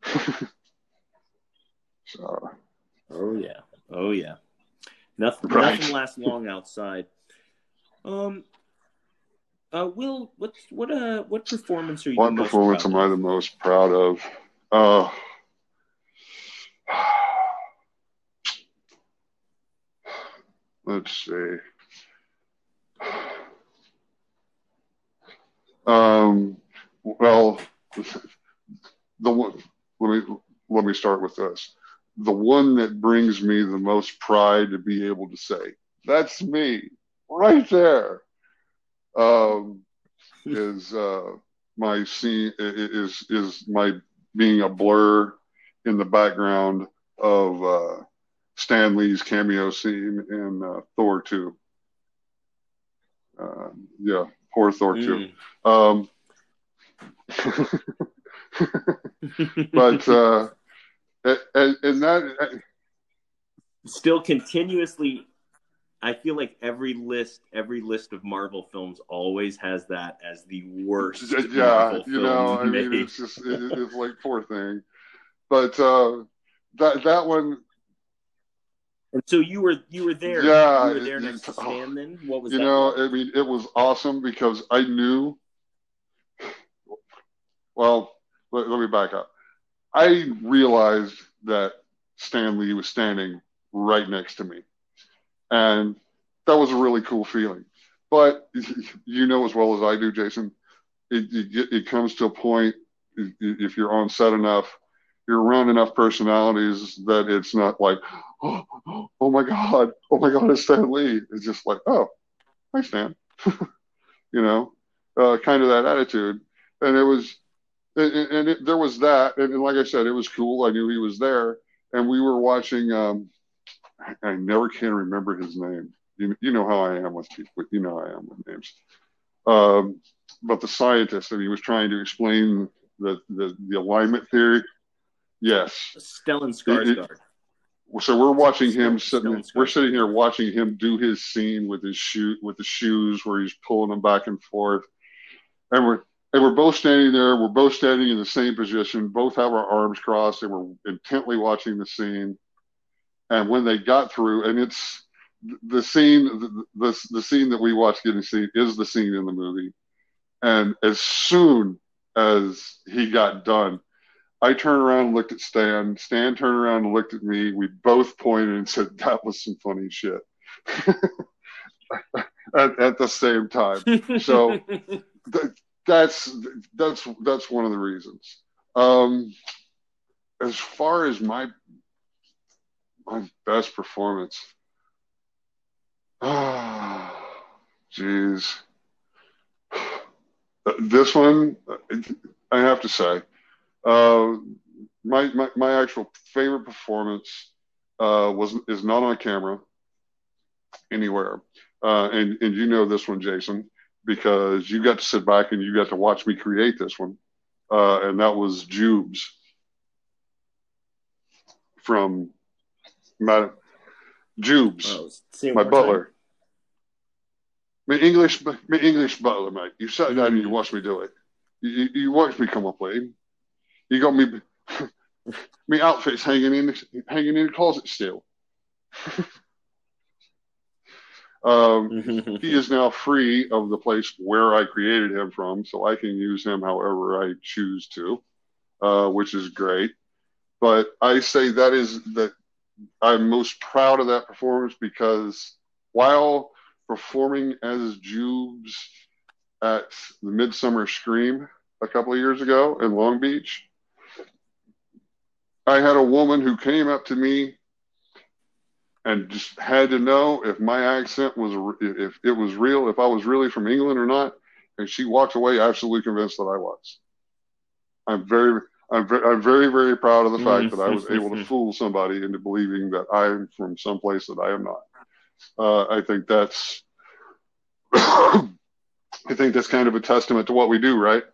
So. Oh yeah. Oh yeah. Nothing, right. nothing lasts long outside. Um, Uh, Will, what what uh what performance are you what most performance proud am I the most proud of? Uh, let's see. Um, well, the one, let me let me start with this. The one that brings me the most pride to be able to say, that's me right there, um, is uh, my scene is is my being a blur in the background of uh, Stan Lee's cameo scene in uh, Thor two. Uh, yeah, poor Thor two. Mm. Um, but uh, and, and that Still continuously, I feel like every list, every list of Marvel films always has that as the worst yeah, Marvel you know, film I mean, made. it's just it, it's like poor thing. But uh, that that one, And so you were you were there. You yeah, were it, there it, next to oh, Stan then? What was you that know, like? I mean, it was awesome because I knew. Well, let, let me back up. I realized that Stan Lee was standing right next to me, and that was a really cool feeling. But you know as well as I do, Jason, it, it, it comes to a point if you're on set enough, you're around enough personalities that it's not like, oh, oh my God, oh my God, it's Stan Lee. It's just like, oh, hi, Stan. You know, uh, kind of that attitude. And it was, and, and it, there was that. And, and like I said, it was cool. I knew he was there. And we were watching, um, I, I never can remember his name. You, you know how I am with people, you know how I am with names. Um, but the scientist that he was trying to explain the, the, the alignment theory. Yes. Stellan It, it, Skarsgård. so we're watching him Still sitting, Stellan we're sitting Skarsgård. here watching him do his scene with his shoe, with the shoes where he's pulling them back and forth. And we're, and we're both standing there. We're both standing in the same position. Both have our arms crossed and we're intently watching the scene. And when they got through, and it's the scene, the, the, the scene that we watched getting seen is the scene in the movie. And as soon as he got done, I turned around and looked at Stan. Stan turned around and looked at me. We both pointed and said, that was some funny shit at, at the same time. So th- that's, that's, that's one of the reasons. Um, as far as my, my best performance, ah, geez, this one, I have to say, uh, my, my my actual favorite performance uh, was is not on camera anywhere, uh, and and you know this one, Jason, because you got to sit back and you got to watch me create this one, uh, and that was Jubes from my Jubes, Oh, say it my one more time. butler, my English my English butler, mate. You sat down and you Mm. watched me do it. You, you watched me come up with him. You got me. My outfit's hanging in the, hanging in the closet still. Um, he is now free of the place where I created him from, so I can use him however I choose to, uh, which is great. But I say that is that I'm most proud of that performance because while performing as Jubes at the Midsummer Scream a couple of years ago in Long Beach, I had a woman who came up to me and just had to know if my accent was, if it was real, if I was really from England or not. And she walked away absolutely convinced that I was. I'm very, I'm very, I'm very, very proud of the fact that I was able to Mm. fool somebody into believing that I'm from someplace that I am not. Uh, I think that's, I think that's kind of a testament to what we do, right?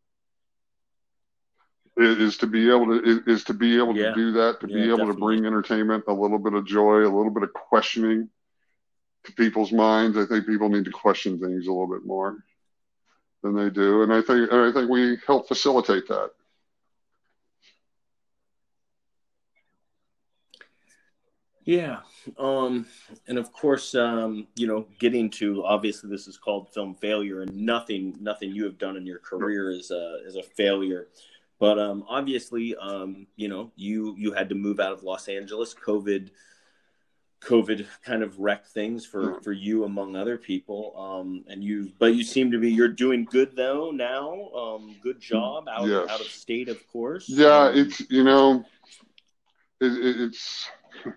Is to be able to is to be able to Yeah. do that, to Yeah, be able to definitely. bring entertainment, a little bit of joy, a little bit of questioning to people's minds. I think people need to question things a little bit more than they do, and I think and I think we help facilitate that. Yeah. Um, and of course, um, you know, getting to obviously this is called film failure, and nothing nothing you have done in your career is a is a failure. But um, obviously, um, you know, you you had to move out of Los Angeles. COVID COVID kind of wrecked things for, for you among other people. Um, and you, but you seem to be, you're doing good though now. Um, good job out, Yes. out of state, of course. Yeah. Um, it's, you know, it, it, it's,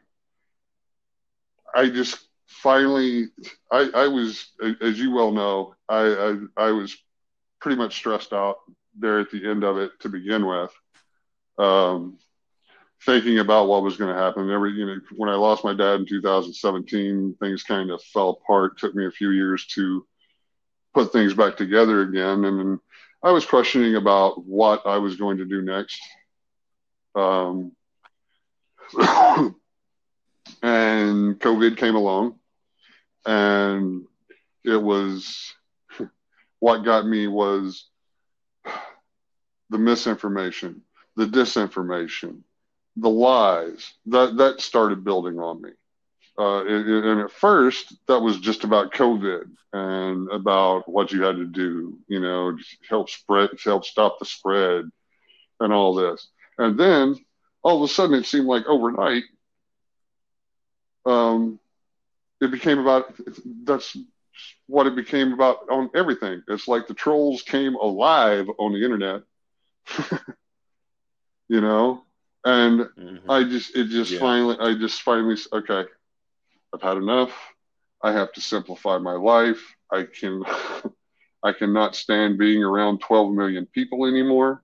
I just finally, I, I was, as you well know, I, I, I was pretty much stressed out there at the end of it to begin with. Um, thinking about what was going to happen. Every, you know, when I lost my dad in two thousand seventeen, things kind of fell apart. It took me a few years to put things back together again. And then I was questioning about what I was going to do next. Um, and COVID came along, and it was, what got me was the misinformation, the disinformation, the lies that that started building on me. Uh, and, and at first, that was just about COVID and about what you had to do, you know, to help spread, to help stop the spread, and all this. And then all of a sudden, it seemed like overnight, um, it became about. That's what it became about on everything. It's like the trolls came alive on the internet, you know. And mm-hmm. I just, it just yeah. finally, I just finally, okay, I've had enough. I have to simplify my life. I can, I cannot stand being around twelve million people anymore.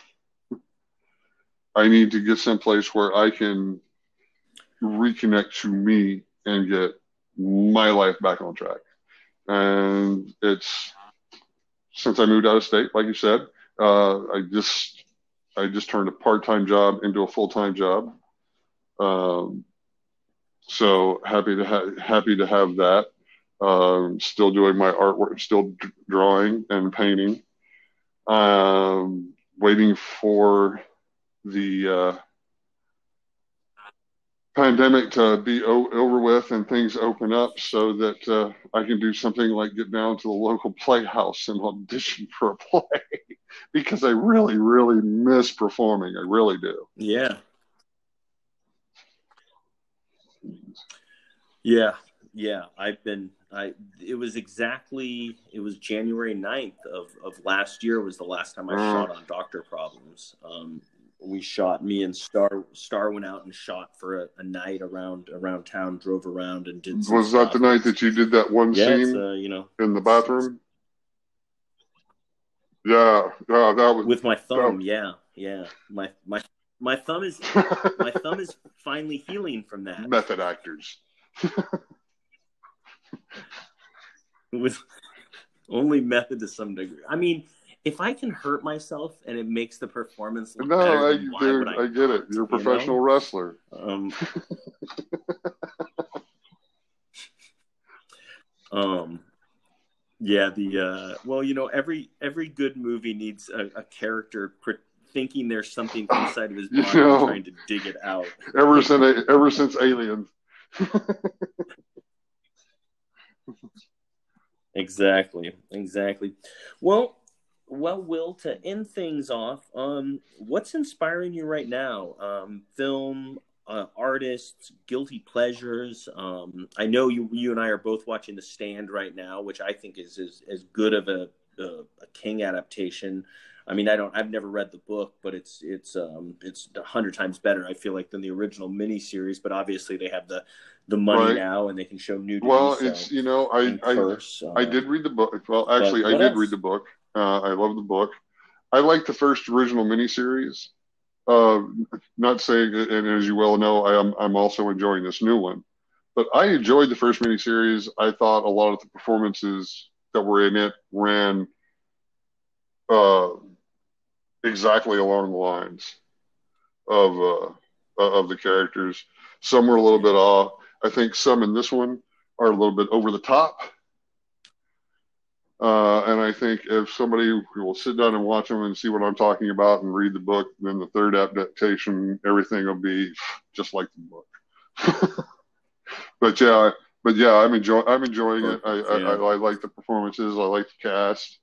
I need to get someplace where I can reconnect to me and get my life back on track. And it's, since I moved out of state, like you said, uh, I just, I just turned a part-time job into a full-time job. Um, so happy to have, happy to have that. Um, still doing my artwork, still d- drawing and painting. Um, waiting for the, uh, pandemic to be o- over with and things open up so that, uh, I can do something like get down to the local playhouse and audition for a play. Because I really, really miss performing. I really do. Yeah. Yeah. Yeah. I've been, I, it was exactly, it was January ninth of, of last year was the last time I uh, shot on Doctor Problems. Um, we shot, me and Star, Star went out and shot for a, a night around, around town, drove around and did some Was stuff. that the night that you did that one yeah, scene uh, you know, in the bathroom? Yeah, yeah, that was with my thumb. That... Yeah, yeah. My my my thumb is my thumb is finally healing from that. Method actors. With only method to some degree. I mean, if I can hurt myself and it makes the performance look no, better, I, then why would I? I get it. You're a professional you know? wrestler. Um. um. Yeah, the uh, well, you know, every every good movie needs a, a character pre- thinking there's something inside of his body you know, and trying to dig it out. Ever since ever since Aliens. Exactly, exactly. Well, well, Will, to end things off, um, what's inspiring you right now? Um, film, uh, artists, guilty pleasures. Um, I know you, you and I are both watching The Stand right now, which I think is as, as good of a, a, a King adaptation. I mean, I don't, I've never read the book, but it's, it's, um, it's a hundred times better, I feel like, than the original miniseries, but obviously they have the, the money right. now and they can show nudity. Well, so, it's, you know, I, I, curse, uh, I did read the book. Well, actually I did else? read the book. Uh, I love the book. I like the first original miniseries. Uh, not saying, and as you well know, I am, I'm also enjoying this new one. But I enjoyed the first miniseries. I thought a lot of the performances that were in it ran uh, exactly along the lines of uh, of the characters. Some were a little bit off. I think some in this one are a little bit over the top. Uh, and I think if somebody will sit down and watch them and see what I'm talking about and read the book, then the third adaptation, everything will be just like the book. but yeah, but yeah, I'm enjoying. I'm enjoying it. I, I, I, I like the performances. I like the cast.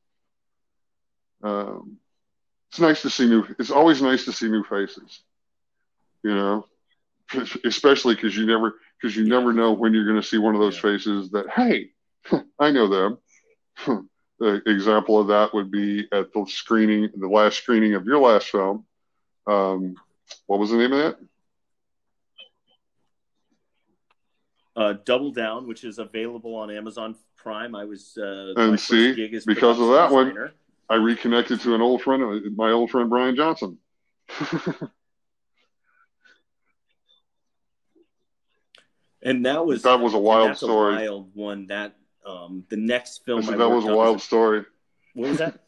Um, it's nice to see new. It's always nice to see new faces. You know. especially because you never because you Yeah. never know when you're going to see one of those Yeah. faces that, hey, I know them. The example of that would be at the screening, the last screening of your last film. Um, what was the name of that? Uh, Double Down, which is available on Amazon Prime. I was uh, my And first see, gig as because of production that one, designer. I reconnected to an old friend, my old friend Brian Johnson. And that was, That was a and wild that's a story. wild one. That um, the next I film I, said that was worked a on was wild a, story. what was that?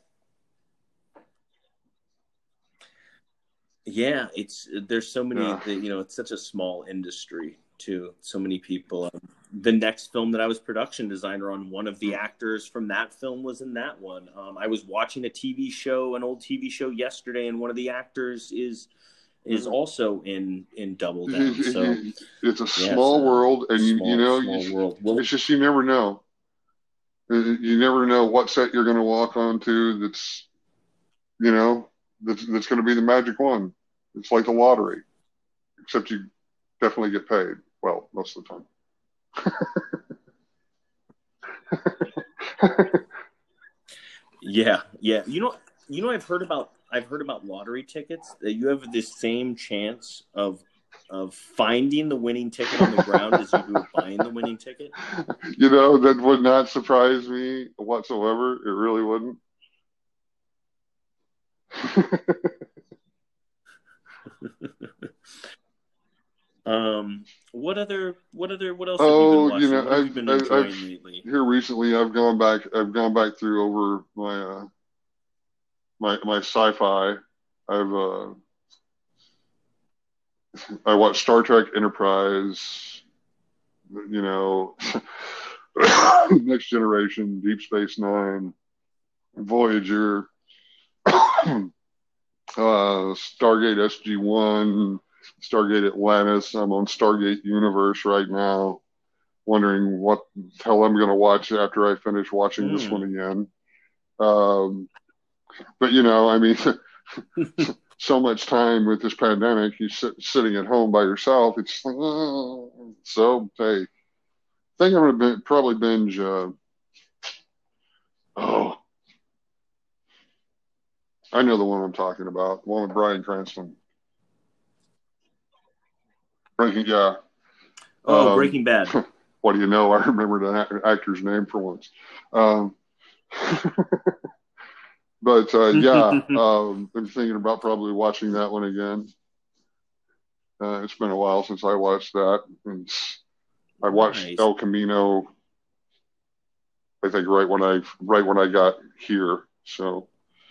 Yeah, it's there's so many, Yeah. you know, it's such a small industry too. So many people. Um, the next film that I was production designer on, one of the actors from that film was in that one. Um, I was watching a T V show, an old T V show yesterday, and one of the actors is is also in in Double Down. So It's a yeah, it's small a world, and you you small know, small world. Well, it's just you never know. You never know what set you're going to walk onto. That's you know that's that's going to be the magic one. It's like the lottery, except you definitely get paid. Well, most of the time. yeah, yeah. You know, you know, I've heard about I've heard about lottery tickets that you have the same chance of of finding the winning ticket on the ground as you do of buying the winning ticket. You know, that would not surprise me whatsoever. It really wouldn't. um, what other what other what else have you been Oh, you watching? know, What have you I've, been I've, enjoying I've lately? here recently. I've gone back. I've gone back through over my uh, my my sci-fi. I've uh, I watched Star Trek Enterprise. You know, Next Generation, Deep Space Nine, Voyager, uh, Stargate S G one, Stargate Atlantis. I'm on Stargate Universe right now, wondering what the hell I'm going to watch after I finish watching this one Mm. again. Um, but you know, I mean, so much time with this pandemic, you sit sitting at home by yourself. It's like, oh. So hey, I think I'm gonna be, probably binge. Uh, oh, I know the one I'm talking about, the one with Bryan Cranston. Breaking, yeah. Oh, Um, Breaking Bad. what do you know? I remember the actor's name for once. Um, but uh, yeah, um, I'm thinking about probably watching that one again. Uh, it's been a while since I watched that. And I watched Nice. El Camino. I think right when I right when I got here. So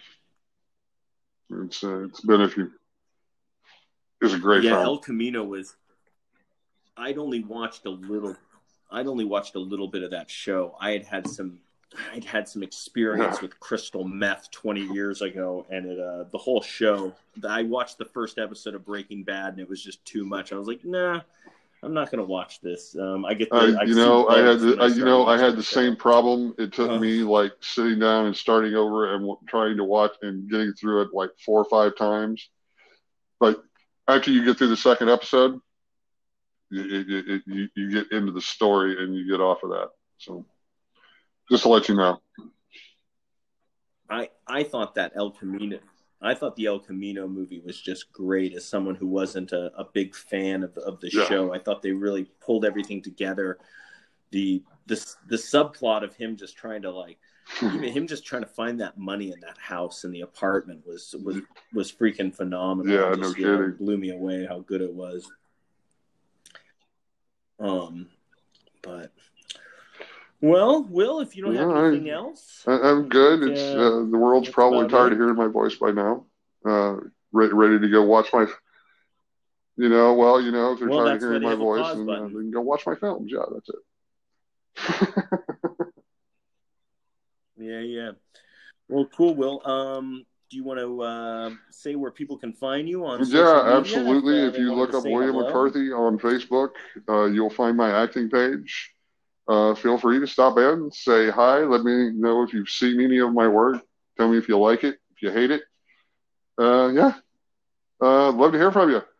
it's uh, it's been a few. It's a great Yeah, film. El Camino was. I'd only watched a little. I'd only watched a little bit of that show. I had had some. I'd had some Yeah. experience with crystal meth twenty years ago, and it uh, the whole show. I watched the first episode of Breaking Bad, and it was just too much. I was like, nah, I'm not gonna watch this. Um, I get Uh, the I you see know, I had bugs the, when uh, I you start know, I watching had the the same show. problem. It took Uh, me like sitting down and starting over and w- trying to watch and getting through it like four or five times. But after you get through the second episode, you, you, you, you you get into the story and you get off of that. So just to let you know. I I thought that El Camino. I thought the El Camino movie was just great. As someone who wasn't a, a big fan of the, of the Yeah. show, I thought they really pulled everything together. The the the subplot of him just trying to like, even him just trying to find that money in that house in the apartment was was was freaking phenomenal. Yeah, no Just yeah, kidding. it blew me away how good it was. Um, but well, Will, if you don't have No, anything I, else, I, I'm I good. think It's uh, uh, the world's that's probably about tired of it. hearing my voice by now. Uh, ready, ready to go watch my, you know, well, you know, if they're Well, tired of that's why hearing they my have a voice, pause then uh, they button. can go watch my films. Yeah, that's it. Yeah, yeah. Well, cool, Will. Um, do you want to uh, say where people can find you on social Yeah, media if absolutely. uh, If they you wanted to look up say William hello? McCarthy on Facebook, uh, you'll find my acting page. Uh, feel free to stop in, say hi. Let me know if you've seen any of my work. Tell me if you like it, if you hate it. Uh, yeah, uh, love to hear from you.